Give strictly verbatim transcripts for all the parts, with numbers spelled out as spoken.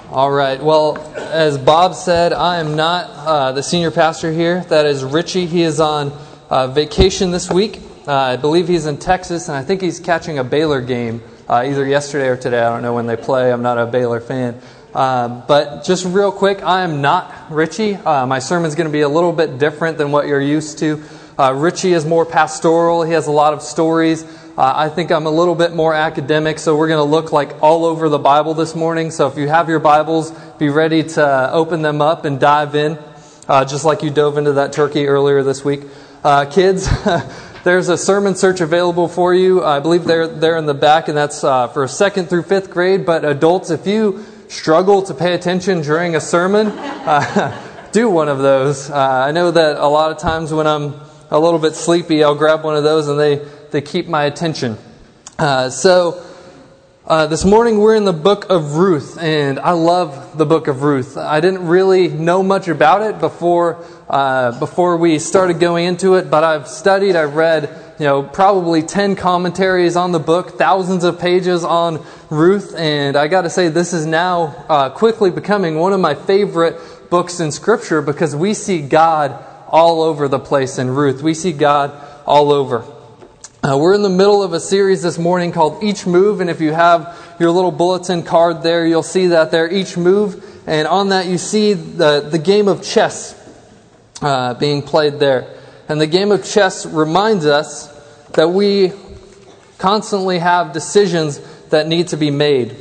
All right. Well, as Bob said, I am not uh, the senior pastor here. That is Richie. He is on uh, vacation this week. Uh, I believe he's in Texas, and I think he's catching a Baylor game uh, either yesterday or today. I don't know when they play. I'm not a Baylor fan. Um, but just real quick, I am not Richie. Uh, my sermon's going to be a little bit different than what you're used to. Uh, Richie is more pastoral. He has a lot of stories. Uh, I think I'm a little bit more academic, so we're going to look like all over the Bible this morning. So if you have your Bibles, be ready to open them up and dive in, uh, just like you dove into that turkey earlier this week. Uh, kids, there's a sermon search available for you. I believe they're, they're in the back, and that's uh, for second through fifth grade. But adults, if you struggle to pay attention during a sermon, uh, do one of those. Uh, I know that a lot of times when I'm a little bit sleepy, I'll grab one of those, and they... They keep my attention. Uh, so uh, this morning we're in the book of Ruth, and I love the book of Ruth. I didn't really know much about it before uh, before we started going into it, but I've studied. I've read, you know, probably ten commentaries on the book, thousands of pages on Ruth, and I got to say this is now uh, quickly becoming one of my favorite books in Scripture because we see God all over the place in Ruth. We see God all over. Uh, we're in the middle of a series this morning called Each Move, and if you have your little bulletin card there, you'll see that there, Each Move, and on that you see the, the game of chess uh, being played there. And the game of chess reminds us that we constantly have decisions that need to be made.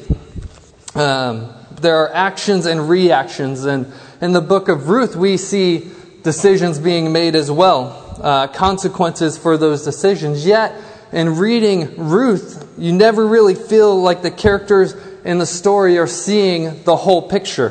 Um, there are actions and reactions, and in the book of Ruth we see decisions being made as well. Uh, consequences for those decisions. Yet, in reading Ruth, you never really feel like the characters in the story are seeing the whole picture.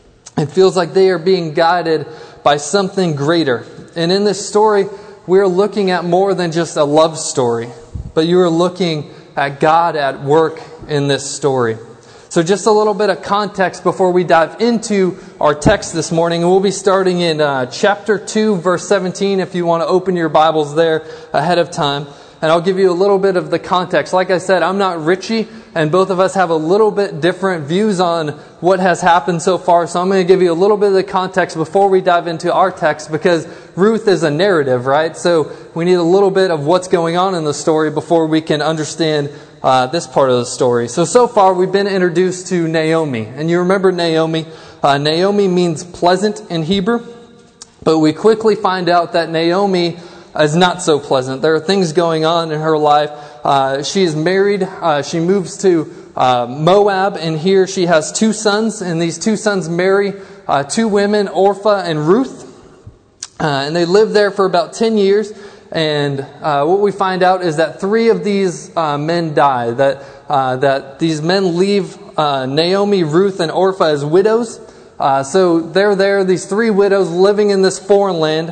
It feels like they are being guided by something greater. And in this story, we're looking at more than just a love story, but you are looking at God at work in this story. So just a little bit of context before we dive into our text this morning. And we'll be starting in uh, chapter two, verse seventeen, if you want to open your Bibles there ahead of time. And I'll give you a little bit of the context. Like I said, I'm not Richie, and both of us have a little bit different views on what has happened so far. So I'm going to give you a little bit of the context before we dive into our text, because Ruth is a narrative, right? So we need a little bit of what's going on in the story before we can understand Uh, this part of the story. So, so far we've been introduced to Naomi. And you remember Naomi. Uh, Naomi means pleasant in Hebrew. But we quickly find out that Naomi is not so pleasant. There are things going on in her life. Uh, she is married. Uh, she moves to uh, Moab. And here she has two sons. And these two sons marry uh, two women, Orpah and Ruth. Uh, and they live there for about ten years. And uh, what we find out is that three of these uh, men die. That uh, that these men leave uh, Naomi, Ruth, and Orpah as widows. Uh, so they're there, these three widows living in this foreign land.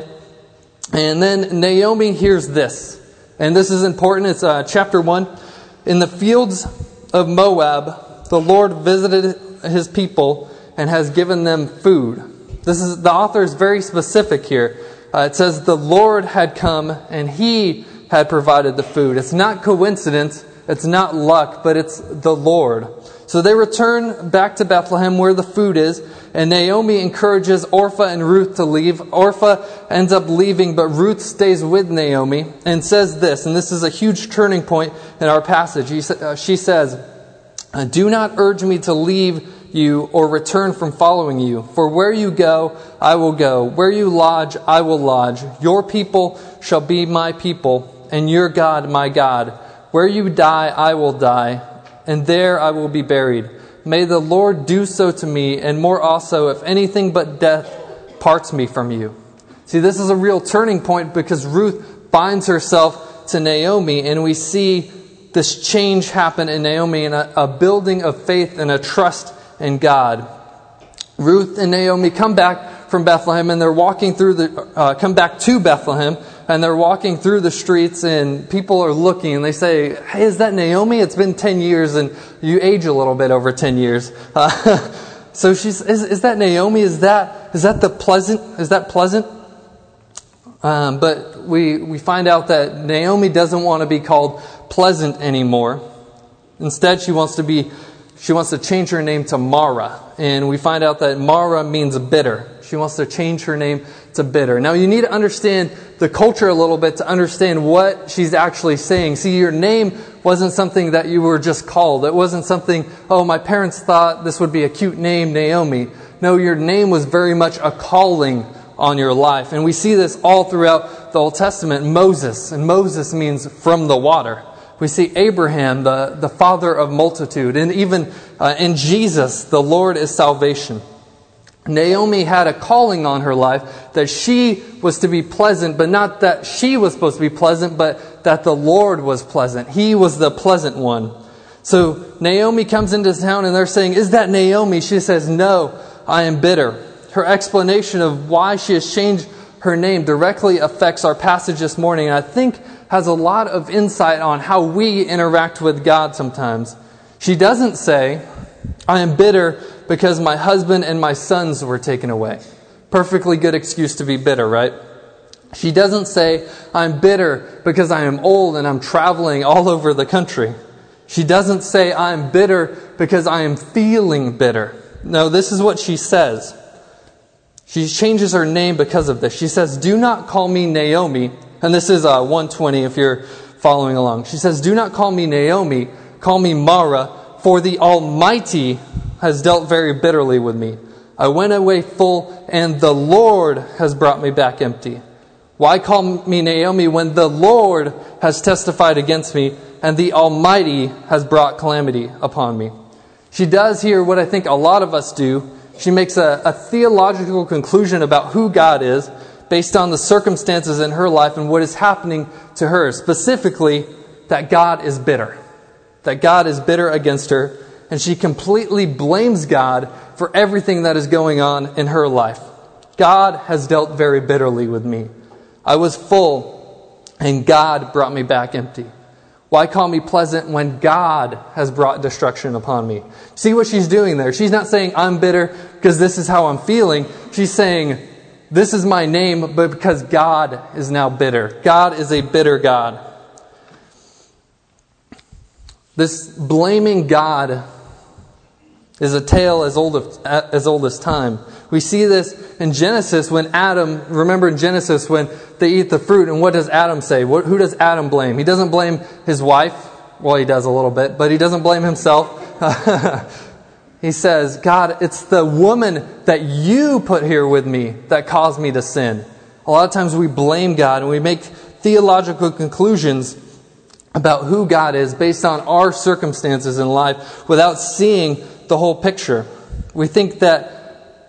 And then Naomi hears this. And this is important. It's uh, chapter one. In the fields of Moab, the Lord visited his people and has given them food. This is the author is very specific here. Uh, it says the Lord had come and He had provided the food. It's not coincidence. It's not luck, but it's the Lord. So they return back to Bethlehem where the food is. And Naomi encourages Orpah and Ruth to leave. Orpah ends up leaving, but Ruth stays with Naomi and says this. And this is a huge turning point in our passage. He, uh, she says, "Do not urge me to leave you or return from following you. For where you go, I will go. Where you lodge, I will lodge. Your people shall be my people, and your God my God. Where you die, I will die, and there I will be buried. May the Lord do so to me, and more also, if anything but death parts me from you." See, this is a real turning point because Ruth binds herself to Naomi, and we see this change happen in Naomi in a, a building of faith and a trust in God. Ruth and Naomi come back from Bethlehem, and they're walking through the uh, come back to Bethlehem, and they're walking through the streets, and people are looking, and they say, "Hey, is that Naomi? It's been ten years, and you age a little bit over ten years." Uh, so she's, is, is that Naomi? Is that is that the pleasant? Is that pleasant? Um, but we we find out that Naomi doesn't want to be called pleasant anymore. Instead, she wants to be she wants to change her name to Mara. And we find out that Mara means bitter. She wants to change her name to bitter. Now you need to understand the culture a little bit to understand what she's actually saying. See, your name wasn't something that you were just called. It wasn't something, oh, my parents thought this would be a cute name, Naomi. No, your name was very much a calling on your life. And we see this all throughout the Old Testament. Moses, and Moses means from the water. We see Abraham, the, the father of multitude. And even uh, in Jesus, the Lord is salvation. Naomi had a calling on her life that she was to be pleasant, but not that she was supposed to be pleasant, but that the Lord was pleasant. He was the pleasant one. So Naomi comes into town and they're saying, is that Naomi? She says, no, I am bitter. Her explanation of why she has changed her name directly affects our passage this morning, and I think has a lot of insight on how we interact with God sometimes. She doesn't say, I am bitter because my husband and my sons were taken away. Perfectly good excuse to be bitter, right? She doesn't say, I'm bitter because I am old and I'm traveling all over the country. She doesn't say, I'm bitter because I am feeling bitter. No, this is what she says. She changes her name because of this. She says, do not call me Naomi. And this is uh, one twenty if you're following along. She says, do not call me Naomi, call me Mara, for the Almighty has dealt very bitterly with me. I went away full, and the Lord has brought me back empty. Why call me Naomi when the Lord has testified against me, and the Almighty has brought calamity upon me? She does here what I think a lot of us do. She makes a, a theological conclusion about who God is based on the circumstances in her life and what is happening to her. Specifically, that God is bitter. That God is bitter against her. And she completely blames God for everything that is going on in her life. God has dealt very bitterly with me. I was full, and God brought me back empty. Why call me pleasant when God has brought destruction upon me? See what she's doing there? She's not saying, I'm bitter because this is how I'm feeling. She's saying, this is my name, but because God is now bitter. God is a bitter God. This blaming God is a tale as old as, as old as time. We see this in Genesis when Adam, remember in Genesis when they eat the fruit, and what does Adam say? What, who does Adam blame? He doesn't blame his wife. Well, he does a little bit, but he doesn't blame himself. He says, God, it's the woman that you put here with me that caused me to sin. A lot of times we blame God and we make theological conclusions about who God is based on our circumstances in life without seeing the whole picture. We think that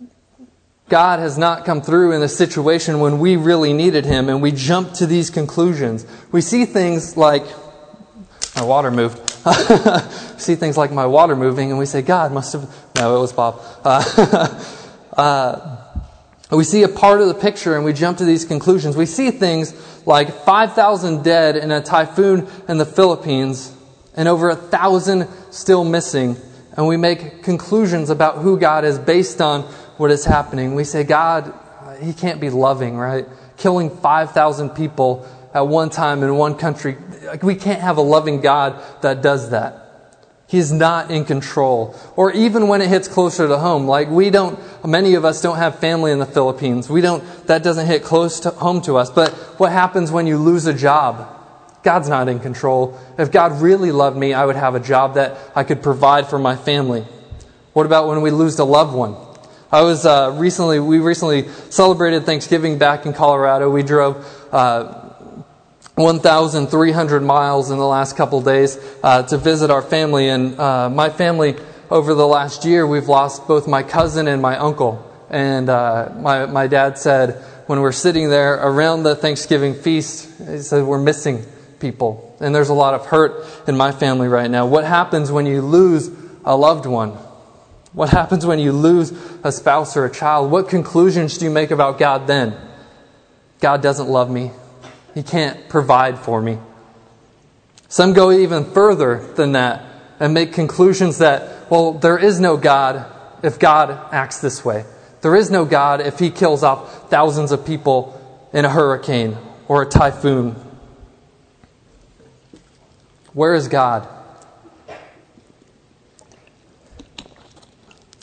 God has not come through in a situation when we really needed Him, and we jump to these conclusions. We see things like, my water moved. We see things like my water moving, and we say, God must have... No, it was Bob. Uh, uh, we see a part of the picture, and we jump to these conclusions. We see things like five thousand dead in a typhoon in the Philippines, and over a thousand still missing. And we make conclusions about who God is based on what is happening. We say, God, He can't be loving, right? Killing five thousand people at one time in one country. We can't have a loving God that does that. He's not in control. Or even when it hits closer to home, like we don't, many of us don't have family in the Philippines. We don't, that doesn't hit close to home to us. But what happens when you lose a job? God's not in control. If God really loved me, I would have a job that I could provide for my family. What about when we lose a loved one? I was uh, recently, we recently celebrated Thanksgiving back in Colorado. We drove uh, one thousand three hundred miles in the last couple days uh, to visit our family. And uh, my family, over the last year, we've lost both my cousin and my uncle. And uh, my, my dad said, when we're sitting there around the Thanksgiving feast, he said, we're missing people. And there's a lot of hurt in my family right now. What happens when you lose a loved one? What happens when you lose a spouse or a child? What conclusions do you make about God then? God doesn't love me. He can't provide for me. Some go even further than that and make conclusions that, well, there is no God if God acts this way. There is no God if He kills off thousands of people in a hurricane or a typhoon. Where is God?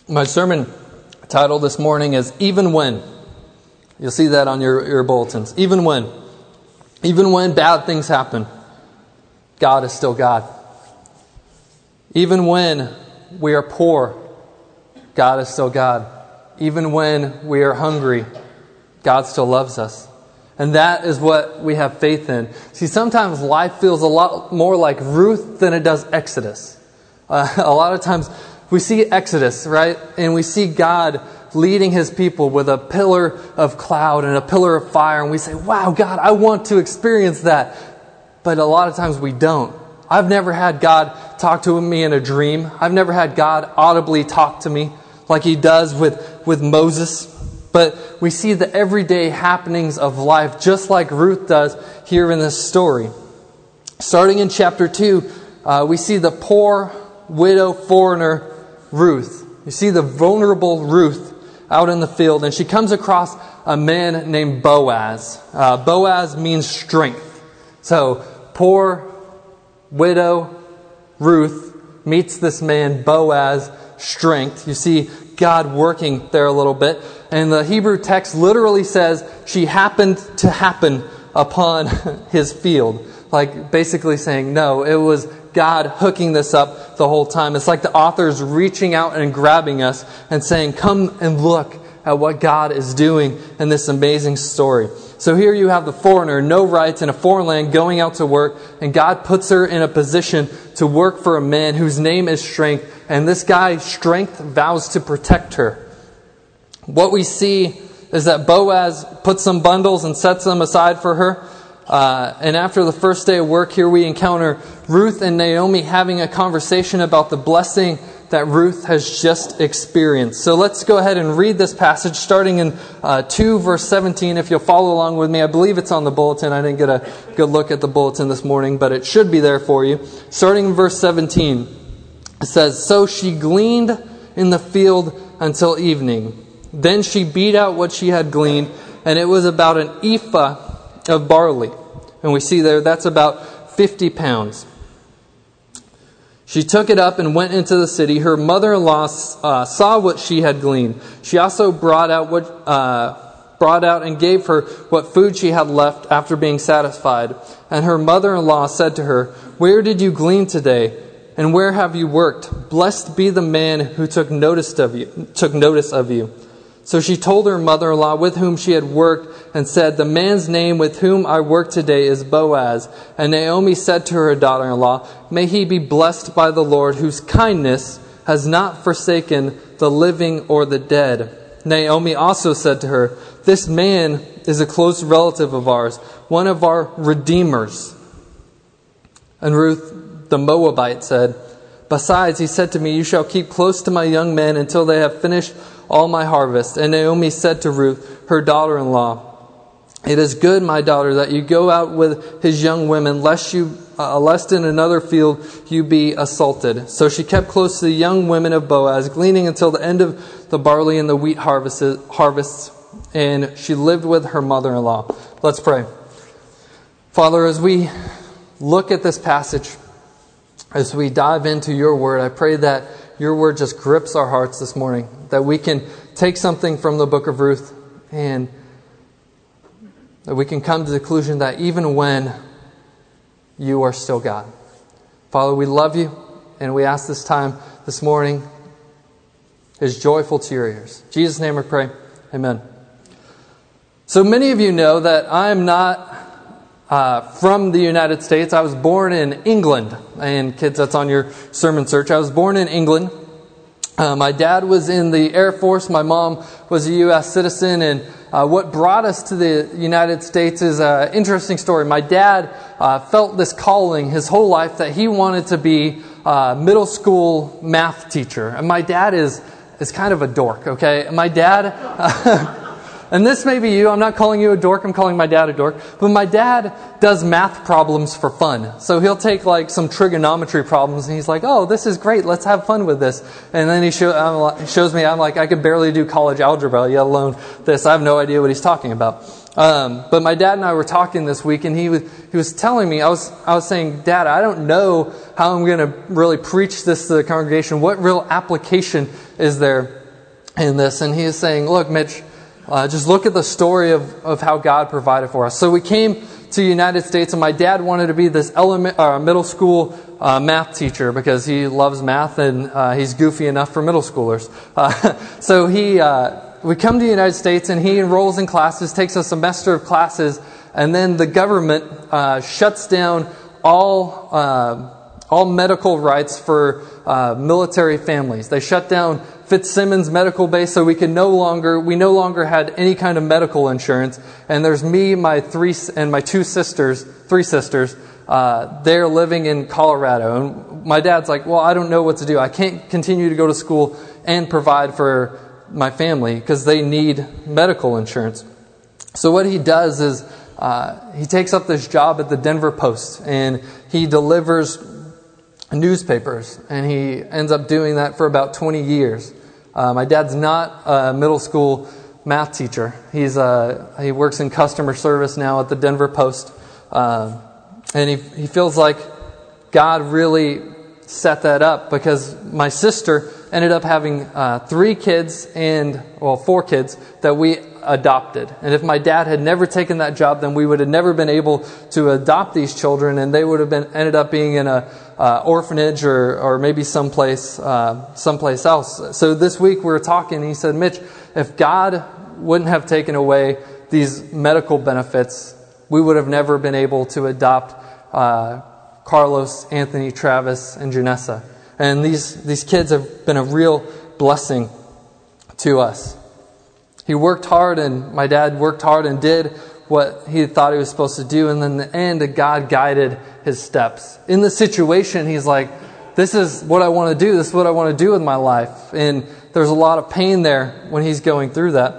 My sermon title this morning is Even When. You'll see that on your, your bulletins. Even when. Even when bad things happen, God is still God. Even when we are poor, God is still God. Even when we are hungry, God still loves us. And that is what we have faith in. See, sometimes life feels a lot more like Ruth than it does Exodus. Uh, a lot of times we see Exodus, right? And we see God leading His people with a pillar of cloud and a pillar of fire. And we say, wow, God, I want to experience that. But a lot of times we don't. I've never had God talk to me in a dream. I've never had God audibly talk to me like He does with, with Moses. But we see the everyday happenings of life just like Ruth does here in this story. Starting in chapter two, uh, we see the poor widow foreigner Ruth. You see the vulnerable Ruth out in the field, and she comes across a man named Boaz. Uh, Boaz means strength. So poor widow Ruth meets this man Boaz, strength. You see God working there a little bit. And the Hebrew text literally says she happened to happen upon his field. Like basically saying, no, it was God hooking this up the whole time. It's like the author's reaching out and grabbing us and saying, come and look at what God is doing in this amazing story. So here you have the foreigner, no rights, in a foreign land, going out to work, and God puts her in a position to work for a man whose name is Strength, and this guy, Strength, vows to protect her. What we see is that Boaz puts some bundles and sets them aside for her. Uh, and after the first day of work, here we encounter Ruth and Naomi having a conversation about the blessing that Ruth has just experienced. So let's go ahead and read this passage starting in uh, two verse seventeen. If you'll follow along with me, I believe it's on the bulletin. I didn't get a good look at the bulletin this morning, but it should be there for you. Starting in verse seventeen, it says, "So she gleaned in the field until evening. Then she beat out what she had gleaned, and it was about an ephah of barley." And we see there that's about fifty pounds. She took it up and went into the city. Her mother-in-law uh, saw what she had gleaned. She also brought out what uh, brought out and gave her what food she had left after being satisfied. And her mother-in-law said to her, "Where did you glean today? And where have you worked? Blessed be the man who took notice of you." Took notice of you. So she told her mother-in-law with whom she had worked and said, "The man's name with whom I work today is Boaz." And Naomi said to her daughter-in-law, "May he be blessed by the Lord, whose kindness has not forsaken the living or the dead." Naomi also said to her, "This man is a close relative of ours, one of our redeemers." And Ruth the Moabite said, "Besides, he said to me, 'You shall keep close to my young men until they have finished all my harvest.'" And Naomi said to Ruth, her daughter-in-law, "It is good, my daughter, that you go out with his young women, lest you, uh, lest in another field you be assaulted." So she kept close to the young women of Boaz, gleaning until the end of the barley and the wheat harvests, harvests, and she lived with her mother-in-law. Let's pray. Father, as we look at this passage, as we dive into your word, I pray that your word just grips our hearts this morning, that we can take something from the book of Ruth and that we can come to the conclusion that even when you are still God. Father, we love you, and we ask this time this morning is joyful to your ears. In Jesus' name we pray. Amen. So many of you know that I am not Uh, from the United States. I was born in England. And kids, that's on your sermon search. I was born in England. Uh, my dad was in the Air Force. My mom was a U S citizen. And uh, what brought us to the United States is an interesting story. My dad uh, felt this calling his whole life that he wanted to be a middle school math teacher. And my dad is, is kind of a dork, okay? My dad... Uh, And this may be you. I'm not calling you a dork. I'm calling my dad a dork. But my dad does math problems for fun. So he'll take like some trigonometry problems and he's like, "Oh, this is great. Let's have fun with this." And then he show, um, shows me, I'm like, I could barely do college algebra, let alone this. I have no idea what he's talking about. Um, but my dad and I were talking this week, and he was he was telling me, I was I was saying, Dad, I don't know how I'm going to really preach this to the congregation. What real application is there in this? And he is saying, look, Mitch, uh, just look at the story of, of how God provided for us. So we came to the United States, and my dad wanted to be this element, uh, middle school uh, math teacher because he loves math, and uh, he's goofy enough for middle schoolers. Uh, so he... Uh, We come to the United States, and he enrolls in classes, takes a semester of classes, and then the government uh, shuts down all uh, all medical rights for uh, military families. They shut down Fitzsimmons Medical Base, so we can no longer we no longer had any kind of medical insurance. And there's me, my three and my two sisters, three sisters. Uh, they're living in Colorado, and my dad's like, "Well, I don't know what to do. I can't continue to go to school and provide for my family because they need medical insurance." So what he does is uh, he takes up this job at the Denver Post, and he delivers newspapers, and he ends up doing that for about twenty years. Uh, my dad's not a middle school math teacher. He's uh, he works in customer service now at the Denver Post, uh, and he he feels like God really set that up because my sister ended up having uh, three kids and, well, four kids that we adopted. And if my dad had never taken that job, then we would have never been able to adopt these children, and they would have been ended up being in a uh, orphanage or or maybe someplace uh, someplace else. So this week we were talking, and he said, Mitch, if God wouldn't have taken away these medical benefits, we would have never been able to adopt uh, Carlos, Anthony, Travis, and Janessa. And these, these kids have been a real blessing to us. He worked hard, and my dad worked hard and did what he thought he was supposed to do. And then in the end, God guided his steps. In the situation, he's like, this is what I want to do. This is what I want to do with my life. And there's a lot of pain there when he's going through that.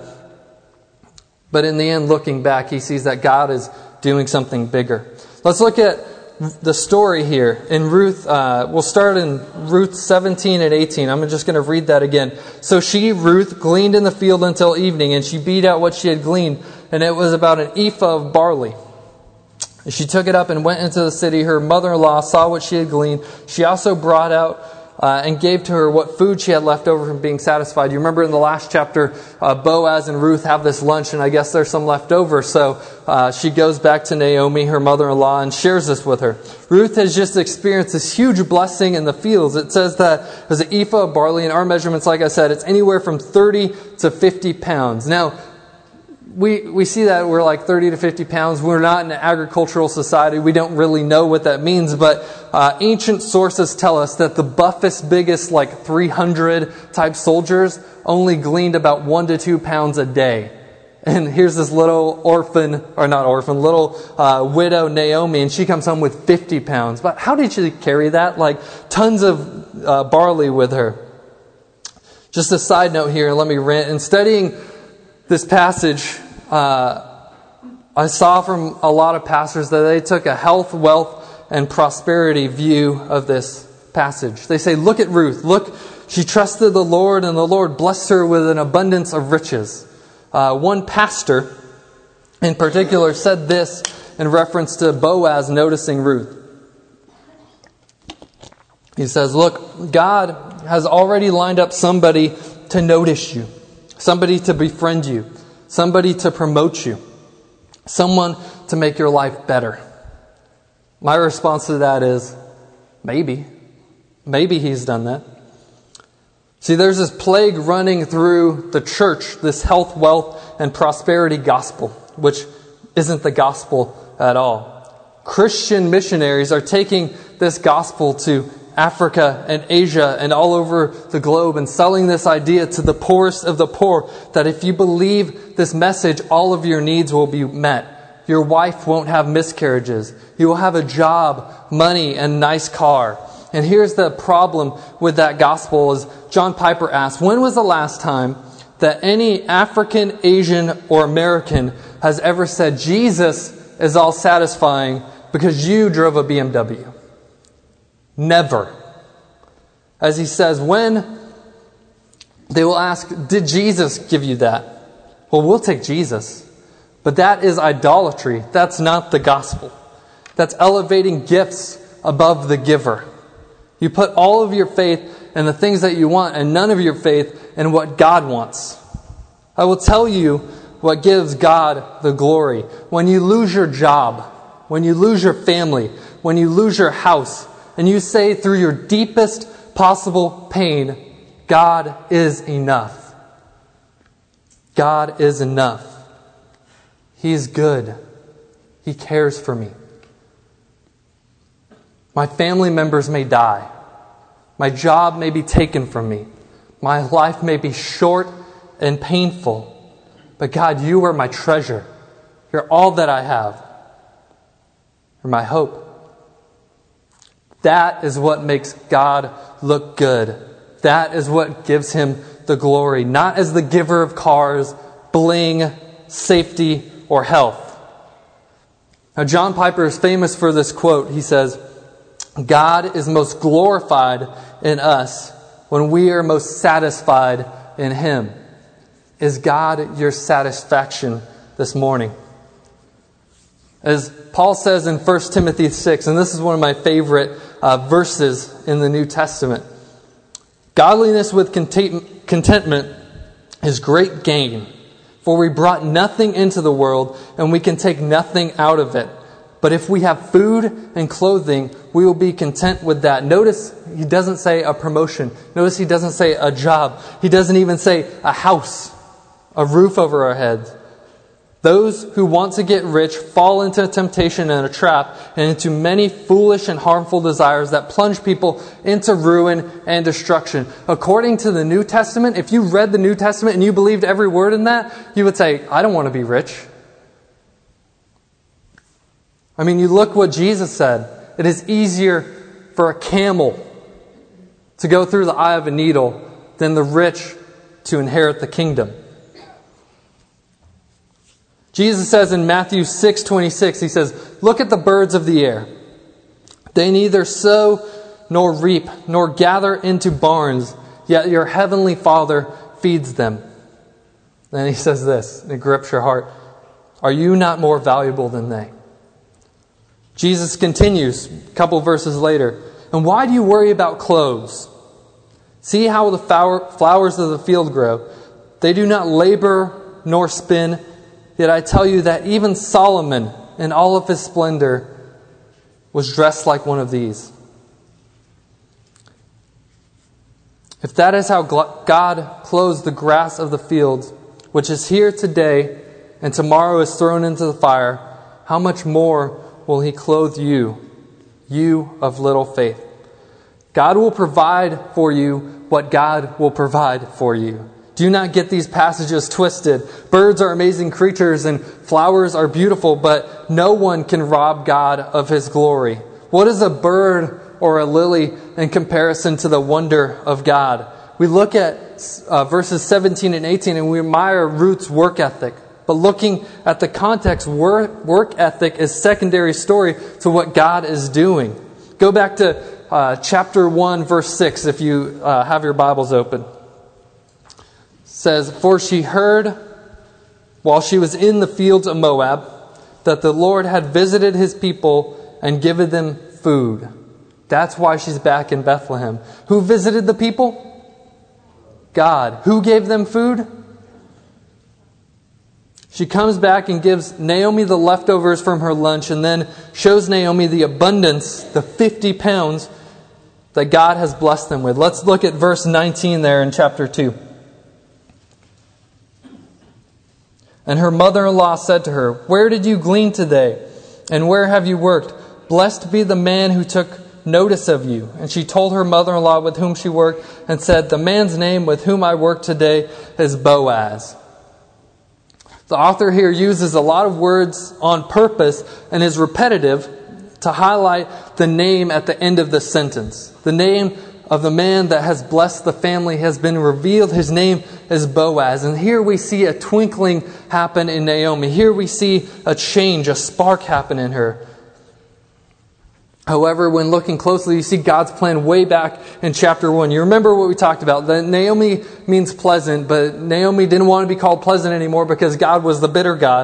But in the end, looking back, he sees that God is doing something bigger. Let's look at the story here in Ruth. Uh, we'll start in Ruth seventeen and eighteen. I'm just going to read that again. So she, Ruth, gleaned in the field until evening, and she beat out what she had gleaned, and it was about an ephah of barley. She took it up and went into the city. Her mother-in-law saw what she had gleaned. She also brought out uh, and gave to her what food she had left over from being satisfied. You remember in the last chapter, uh, Boaz and Ruth have this lunch, and I guess there's some left over. So uh, she goes back to Naomi, her mother-in-law, and shares this with her. Ruth has just experienced this huge blessing in the fields. It says that there's an ephah of barley. In our measurements, like I said, it's anywhere from thirty to fifty pounds. Now, We we see that we're like thirty to fifty pounds. We're not in an agricultural society. We don't really know what that means. But uh, ancient sources tell us that the buffest, biggest, like three hundred type soldiers only gleaned about one to two pounds a day. And here's this little orphan, or not orphan, little uh, widow Naomi, and she comes home with fifty pounds. But how did she carry that? Like tons of uh, barley with her. Just a side note here, let me rant. In studying this passage, Uh, I saw from a lot of pastors that they took a health, wealth, and prosperity view of this passage. They say, look at Ruth. Look, she trusted the Lord, and the Lord blessed her with an abundance of riches. Uh, one pastor in particular said this in reference to Boaz noticing Ruth. He says, look, God has already lined up somebody to notice you, somebody to befriend you, somebody to promote you, someone to make your life better. My response to that is, maybe. Maybe he's done that. See, there's this plague running through the church, this health, wealth, and prosperity gospel, which isn't the gospel at all. Christian missionaries are taking this gospel to Africa and Asia and all over the globe and selling this idea to the poorest of the poor, that if you believe this message, all of your needs will be met. Your wife won't have miscarriages. You will have a job, money, and nice car. And here's the problem with that gospel is John Piper asked, when was the last time that any African, Asian, or American has ever said Jesus is all satisfying because you drove a B M W? Never. As he says, when they will ask, did Jesus give you that? Well, we'll take Jesus. But that is idolatry. That's not the gospel. That's elevating gifts above the giver. You put all of your faith in the things that you want and none of your faith in what God wants. I will tell you what gives God the glory. When you lose your job, when you lose your family, when you lose your house, and you say through your deepest possible pain, God is enough. God is enough. He is good. He cares for me. My family members may die. My job may be taken from me. My life may be short and painful. But God, you are my treasure. You're all that I have. You're my hope. That is what makes God look good. That is what gives him the glory. Not as the giver of cars, bling, safety, or health. Now, John Piper is famous for this quote. He says, God is most glorified in us when we are most satisfied in him. Is God your satisfaction this morning? As Paul says in First Timothy six, and this is one of my favorite uh, verses in the New Testament, godliness with content- contentment is great gain, for we brought nothing into the world, and we can take nothing out of it. But if we have food and clothing, we will be content with that. Notice he doesn't say a promotion. Notice he doesn't say a job. He doesn't even say a house, a roof over our heads. Those who want to get rich fall into a temptation and a trap and into many foolish and harmful desires that plunge people into ruin and destruction. According to the New Testament, if you read the New Testament and you believed every word in that, you would say, I don't want to be rich. I mean, you look what Jesus said. It is easier for a camel to go through the eye of a needle than the rich to inherit the kingdom. Jesus says in Matthew six twenty-six, he says, look at the birds of the air. They neither sow nor reap nor gather into barns, yet your heavenly Father feeds them. Then he says this, and it grips your heart. Are you not more valuable than they? Jesus continues a couple verses later. And why do you worry about clothes? See how the flowers of the field grow. They do not labor nor spin. Yet I tell you that even Solomon, in all of his splendor, was dressed like one of these. If that is how God clothes the grass of the fields, which is here today and tomorrow is thrown into the fire, how much more will he clothe you, you of little faith? God will provide for you what God will provide for you. Do not get these passages twisted. Birds are amazing creatures and flowers are beautiful, but no one can rob God of his glory. What is a bird or a lily in comparison to the wonder of God? We look at uh, verses seventeen and eighteen and we admire Ruth's work ethic. But looking at the context, work, work ethic is secondary story to what God is doing. Go back to uh, chapter one, verse six, if you uh, have your Bibles open. Says, for she heard while she was in the fields of Moab that the Lord had visited his people and given them food. That's why she's back in Bethlehem. Who visited the people? God. Who gave them food? She comes back and gives Naomi the leftovers from her lunch and then shows Naomi the abundance, the fifty pounds that God has blessed them with. Let's look at verse nineteen there in chapter two. And her mother-in-law said to her, where did you glean today? And where have you worked? Blessed be the man who took notice of you. And she told her mother-in-law with whom she worked and said, the man's name with whom I work today is Boaz. The author here uses a lot of words on purpose and is repetitive to highlight the name at the end of the sentence. The name of the man that has blessed the family has been revealed. His name is Boaz. And here we see a twinkling happen in Naomi. Here we see a change, a spark happen in her. However, when looking closely, you see God's plan way back in chapter one. You remember what we talked about. The Naomi means pleasant, but Naomi didn't want to be called pleasant anymore because God was the bitter God.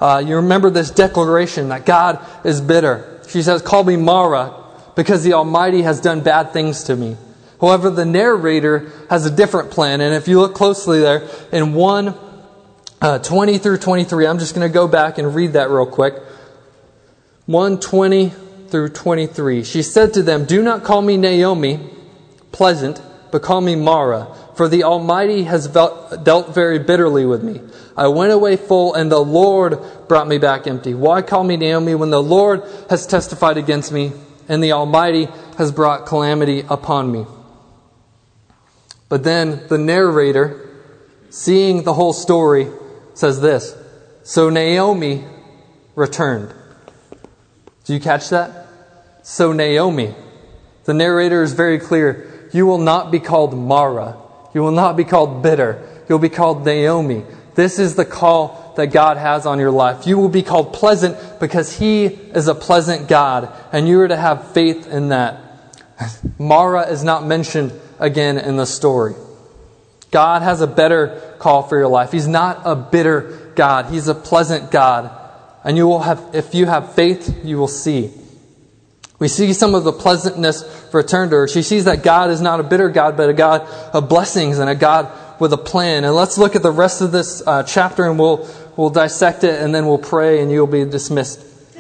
Uh, you remember this declaration that God is bitter. She says, call me Mara, because the Almighty has done bad things to me. However, the narrator has a different plan. And if you look closely there, in one uh, twenty through twenty-three, I'm just going to go back and read that real quick. one twenty through twenty-three. She said to them, do not call me Naomi, pleasant, but call me Mara, for the Almighty has dealt very bitterly with me. I went away full, and the Lord brought me back empty. Why call me Naomi when the Lord has testified against me, and the Almighty has brought calamity upon me? But then the narrator, seeing the whole story, says this, so Naomi returned. Do you catch that? So Naomi. The narrator is very clear. You will not be called Mara. You will not be called bitter. You'll be called Naomi. This is the call that God has on your life. You will be called pleasant because He is a pleasant God, and you are to have faith in that. Mara is not mentioned again in the story. God has a better call for your life. He's not a bitter God. He's a pleasant God. And you will have, if you have faith, you will see. We see some of the pleasantness return to her. She sees that God is not a bitter God, but a God of blessings and a God with a plan. And let's look at the rest of this uh, chapter, and we'll we'll dissect it, and then we'll pray, and you'll be dismissed.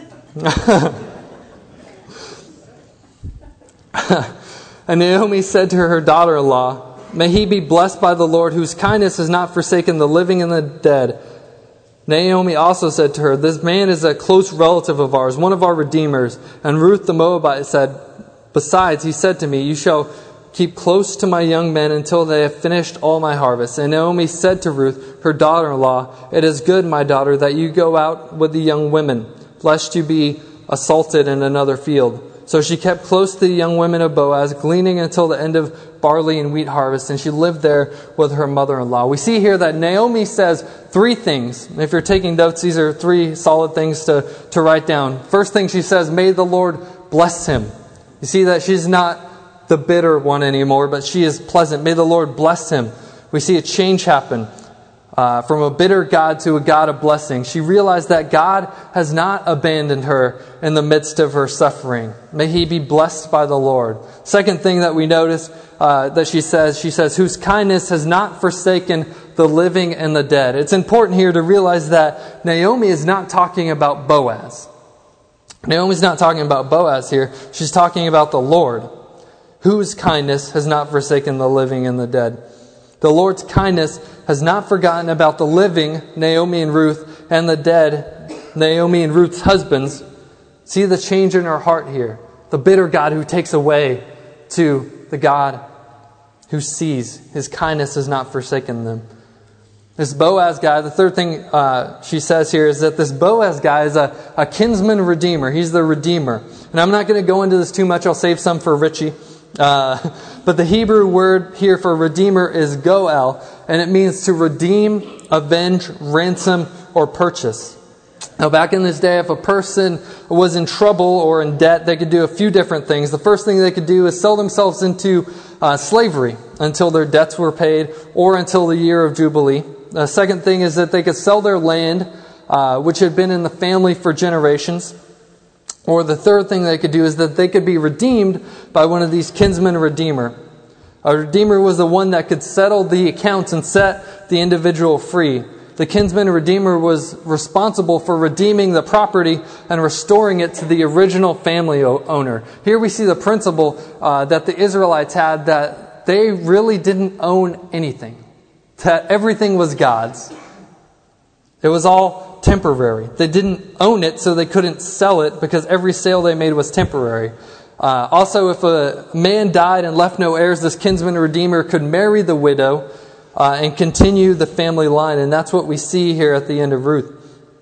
And Naomi said to her, her daughter-in-law, may he be blessed by the Lord, whose kindness has not forsaken the living and the dead. Naomi also said to her, this man is a close relative of ours, one of our redeemers. And Ruth the Moabite said, besides, he said to me, you shall keep close to my young men until they have finished all my harvest. And Naomi said to Ruth, her daughter-in-law, it is good, my daughter, that you go out with the young women, lest you be assaulted in another field. So she kept close to the young women of Boaz, gleaning until the end of barley and wheat harvest, and she lived there with her mother-in-law. We see here that Naomi says three things. If you're taking notes, these are three solid things to, to write down. First thing she says, may the Lord bless him. You see that she's not the bitter one anymore, but she is pleasant. May the Lord bless him. We see a change happen. Uh, from a bitter God to a God of blessing. She realized that God has not abandoned her in the midst of her suffering. May he be blessed by the Lord. Second thing that we notice uh, that she says, she says, whose kindness has not forsaken the living and the dead. It's important here to realize that Naomi is not talking about Boaz. Naomi's not talking about Boaz here. She's talking about the Lord, whose kindness has not forsaken the living and the dead. The Lord's kindness has not forgotten about the living, Naomi and Ruth, and the dead, Naomi and Ruth's husbands. See the change in her heart here. The bitter God who takes away to the God who sees. His kindness has not forsaken them. This Boaz guy, the third thing uh, she says here is that this Boaz guy is a, a kinsman redeemer. He's the redeemer. And I'm not going to go into this too much. I'll save some for Richie. Uh, but the Hebrew word here for redeemer is goel, and it means to redeem, avenge, ransom, or purchase. Now, back in this day, if a person was in trouble or in debt, they could do a few different things. The first thing they could do is sell themselves into uh, slavery until their debts were paid or until the year of Jubilee. The second thing is that they could sell their land, uh, which had been in the family for generations. Or the third thing they could do is that they could be redeemed by one of these kinsman redeemer. A redeemer was the one that could settle the accounts and set the individual free. The kinsman redeemer was responsible for redeeming the property and restoring it to the original family owner. Here we see the principle uh, that the Israelites had, that they really didn't own anything. That everything was God's. It was all temporary. They didn't own it, so they couldn't sell it because every sale they made was temporary. Uh, also, if a man died and left no heirs, this kinsman redeemer could marry the widow uh, and continue the family line. And that's what we see here at the end of Ruth.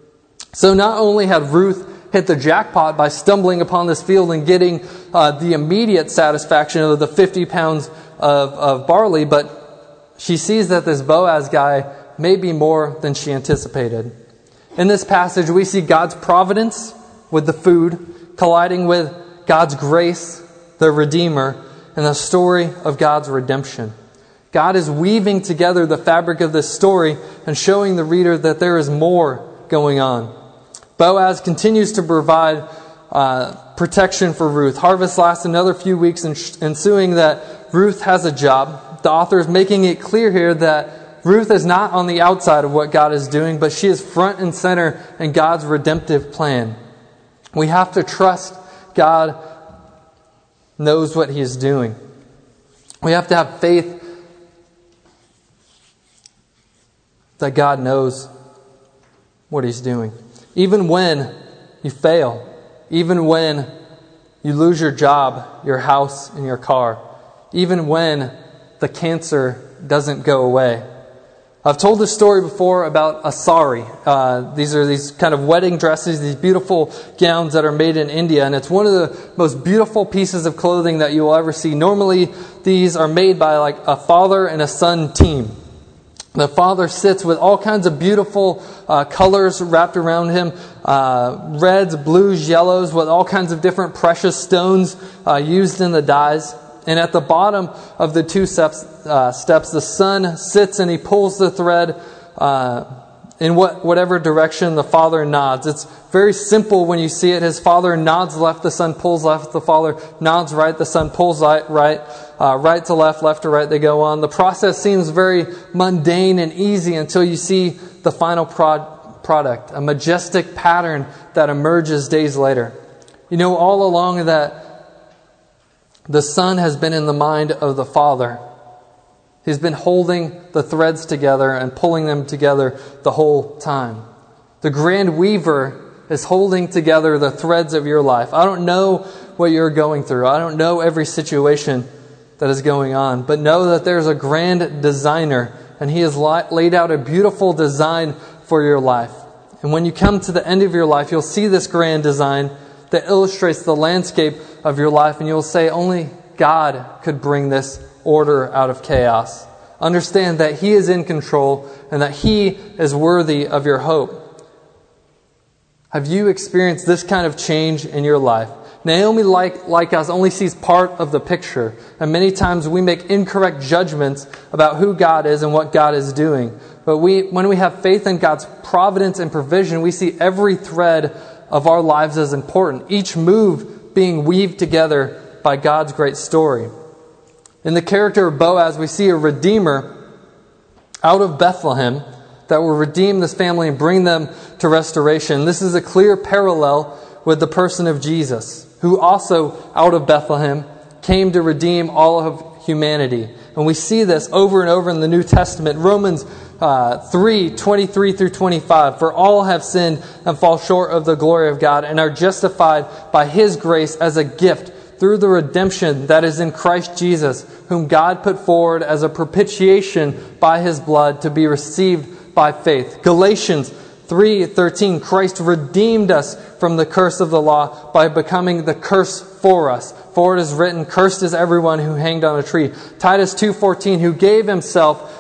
So not only had Ruth hit the jackpot by stumbling upon this field and getting uh, the immediate satisfaction of the fifty pounds of, of barley, but she sees that this Boaz guy may be more than she anticipated. In this passage, we see God's providence with the food colliding with God's grace, the Redeemer, and the story of God's redemption. God is weaving together the fabric of this story and showing the reader that there is more going on. Boaz continues to provide uh, protection for Ruth. Harvest lasts another few weeks, ensuing that Ruth has a job. The author is making it clear here that Ruth is not on the outside of what God is doing, but she is front and center in God's redemptive plan. We have to trust God knows what He is doing. We have to have faith that God knows what He's doing. Even when you fail, even when you lose your job, your house, and your car, even when the cancer doesn't go away. I've told this story before about a sari. Uh, these are these kind of wedding dresses, these beautiful gowns that are made in India. And it's one of the most beautiful pieces of clothing that you will ever see. Normally, these are made by like a father and a son team. The father sits with all kinds of beautiful uh, colors wrapped around him. Uh, reds, blues, yellows, with all kinds of different precious stones uh, used in the dyes. And at the bottom of the two steps, uh, steps, the son sits and he pulls the thread uh, in what whatever direction the father nods. It's very simple when you see it. His father nods left, the son pulls left. The father nods right, the son pulls right. Right, uh, right to left, left to right. They go on. The process seems very mundane and easy until you see the final prod, product, a majestic pattern that emerges days later. You know, all along that the son has been in the mind of the father. He's been holding the threads together and pulling them together the whole time. The grand weaver is holding together the threads of your life. I don't know what you're going through. I don't know every situation that is going on. But know that there's a grand designer, and He has laid out a beautiful design for your life. And when you come to the end of your life, you'll see this grand design that illustrates the landscape of your life, and you'll say, only God could bring this order out of chaos. Understand that He is in control and that He is worthy of your hope. Have you experienced this kind of change in your life? Naomi, like, like us, only sees part of the picture, and many times we make incorrect judgments about who God is and what God is doing. But we, when we have faith in God's providence and provision, we see every thread of our lives as important, each move being weaved together by God's great story. In the character of Boaz, we see a redeemer out of Bethlehem that will redeem this family and bring them to restoration. This is a clear parallel with the person of Jesus, who also out of Bethlehem came to redeem all of humanity. And we see this over and over in the New Testament. Romans uh, three, twenty-three through twenty-five. For all have sinned and fall short of the glory of God and are justified by His grace as a gift through the redemption that is in Christ Jesus, whom God put forward as a propitiation by His blood to be received by faith. Galatians three thirteen. Christ redeemed us from the curse of the law by becoming the curse for us. For it is written, cursed is everyone who hanged on a tree. Titus two fourteen, who gave Himself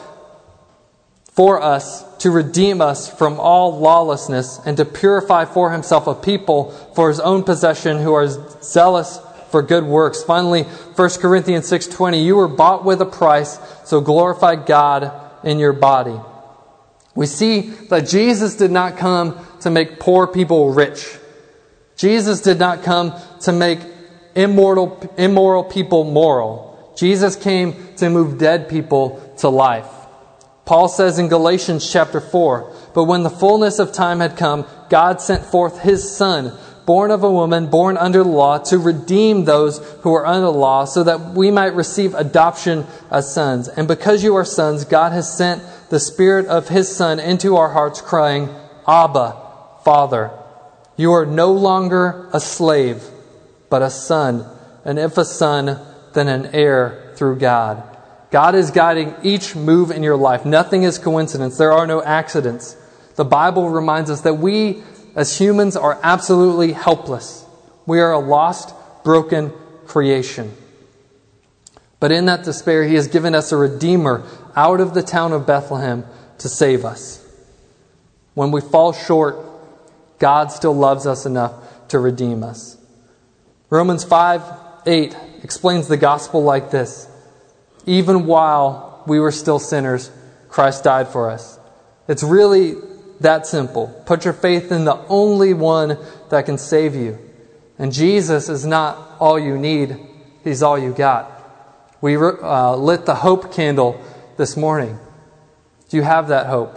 for us to redeem us from all lawlessness and to purify for Himself a people for His own possession who are zealous for good works. Finally, First Corinthians six twenty, you were bought with a price, so glorify God in your body. We see that Jesus did not come to make poor people rich. Jesus did not come to make immortal, immoral people moral. Jesus came to move dead people to life. Paul says in Galatians chapter four, but when the fullness of time had come, God sent forth His Son, born of a woman, born under the law, to redeem those who are under the law, so that we might receive adoption as sons. And because you are sons, God has sent the Spirit of His Son into our hearts, crying, Abba, Father. You are no longer a slave, but a son. And if a son, then an heir through God. God is guiding each move in your life. Nothing is coincidence. There are no accidents. The Bible reminds us that we, as humans, are absolutely helpless. We are a lost, broken creation. But in that despair, He has given us a Redeemer out of the town of Bethlehem to save us. When we fall short, God still loves us enough to redeem us. Romans five eight explains the gospel like this. Even while we were still sinners, Christ died for us. It's really That simple. Put your faith in the only one that can save you. And Jesus is not all you need. He's all you got. We uh, lit the hope candle this morning. Do you have that hope?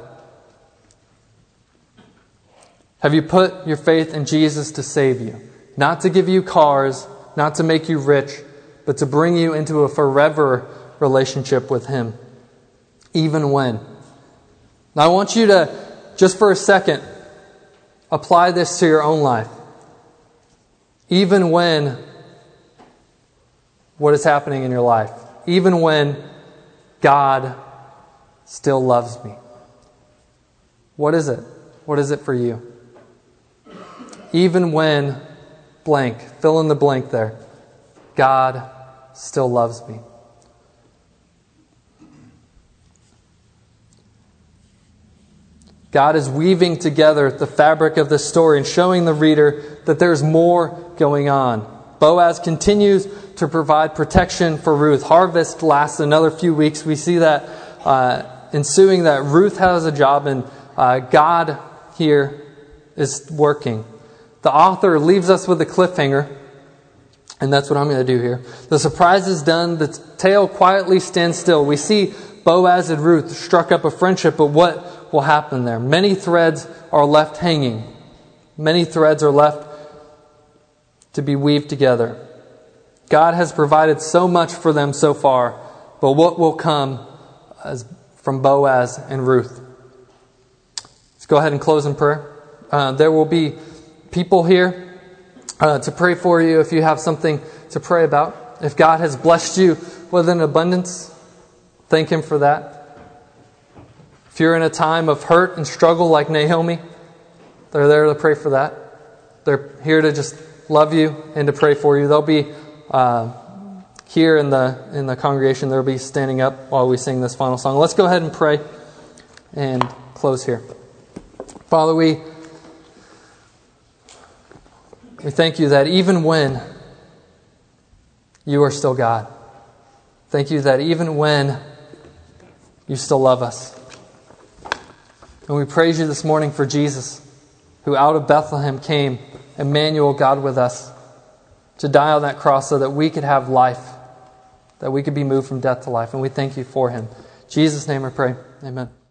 Have you put your faith in Jesus to save you? Not to give you cars, not to make you rich, but to bring you into a forever relationship with Him. Even when. Now I want you to, just for a second, apply this to your own life. Even when, what is happening in your life? Even when God still loves me. What is it? What is it for you? Even when blank, fill in the blank there. God still loves me. God is weaving together the fabric of this story and showing the reader that there's more going on. Boaz continues to provide protection for Ruth. Harvest lasts another few weeks. We see that uh, ensuing that Ruth has a job and uh, God here is working. The author leaves us with a cliffhanger, and that's what I'm going to do here. The surprise is done. The tale quietly stands still. We see Boaz and Ruth struck up a friendship, but what will happen there? Many threads are left hanging. Many threads are left to be weaved together. God has provided so much for them so far, but what will come as from Boaz and Ruth? Let's go ahead and close in prayer. Uh, there will be people here uh, to pray for you if you have something to pray about. If God has blessed you with an abundance, thank Him for that. If you're in a time of hurt and struggle like Naomi, they're there to pray for that. They're here to just love you and to pray for you. They'll be uh, here in the in the congregation. They'll be standing up while we sing this final song. Let's go ahead and pray and close here. Father, we we thank you that even when you are still God, thank you that even when you still love us. And we praise you this morning for Jesus, who out of Bethlehem came, Emmanuel, God with us, to die on that cross so that we could have life, that we could be moved from death to life. And we thank you for Him. In Jesus' name I pray. Amen.